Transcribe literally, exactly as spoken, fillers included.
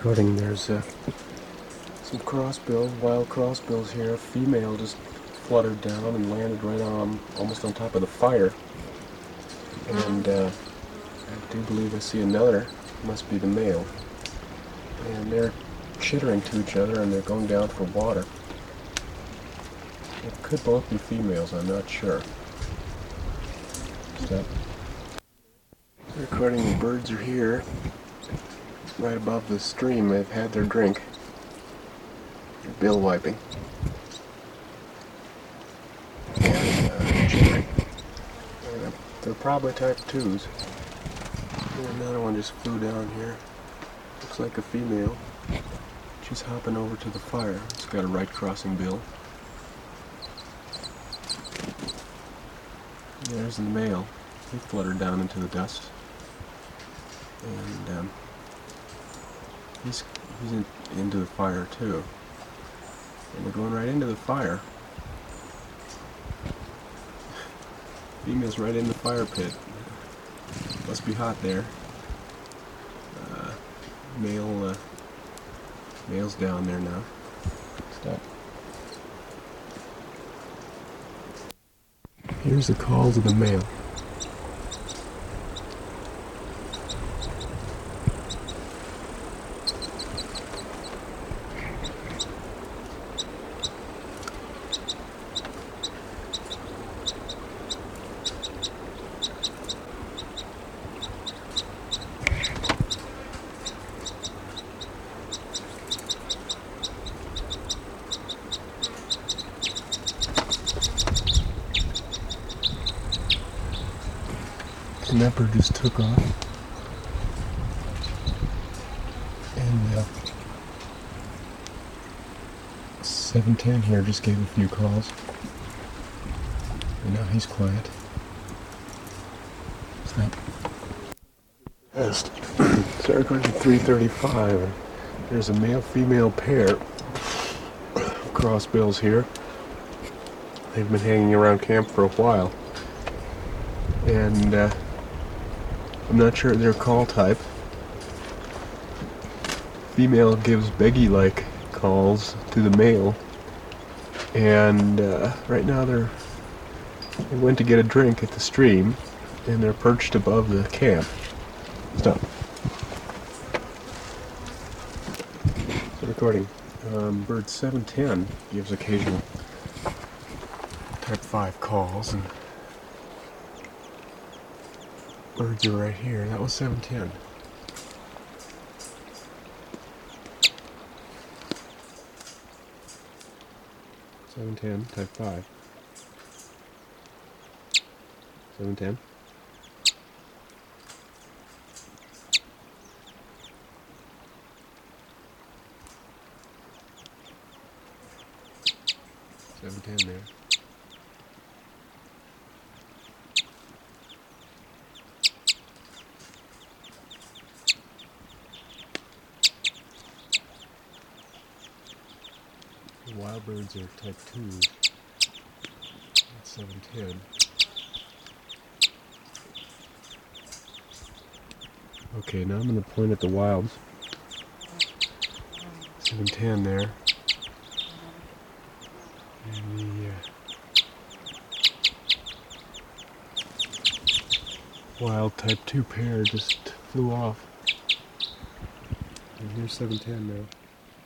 Recording, there's uh, some crossbills, wild crossbills here. A female just fluttered down and landed right on, almost on top of the fire. And uh, I do believe I see another, must be the male. And they're chittering to each other and they're going down for water. It could both be females, I'm not sure. Stop. Recording, the birds are here. Right above the stream. They've had their drink. They're bill wiping. And uh, chittering. And, uh, they're probably type twos. And another one just flew down here. Looks like a female. She's hopping over to the fire. It's got a right crossing bill. There's the male. He fluttered down into the dust. And um, he's, he's in, into the fire too. And they're going right into the fire. Female's right in the fire pit. Must be hot there. Uh, male, uh, male's down there now. Stop. Here's the calls of the male. And that bird just took off. And uh, seven ten here just gave a few calls. And now he's quiet. Stop. Best. Start recording at three thirty-five. There's a male-female pair of crossbills here. They've been hanging around camp for a while. And uh, I'm not sure their call type. Female gives beggy-like calls to the male, and uh, right now they're they went to get a drink at the stream, and they're perched above the camp. Stop. So recording. Um, bird seven ten gives occasional type five calls, and birds are right here. That was seven ten. seven ten, type five. seven ten. seven ten there. Wild birds are type twos. That's seven ten. Okay, now I'm going to point at the wilds. seven ten there. And the uh, wild type two pair just flew off. And here's seven ten now.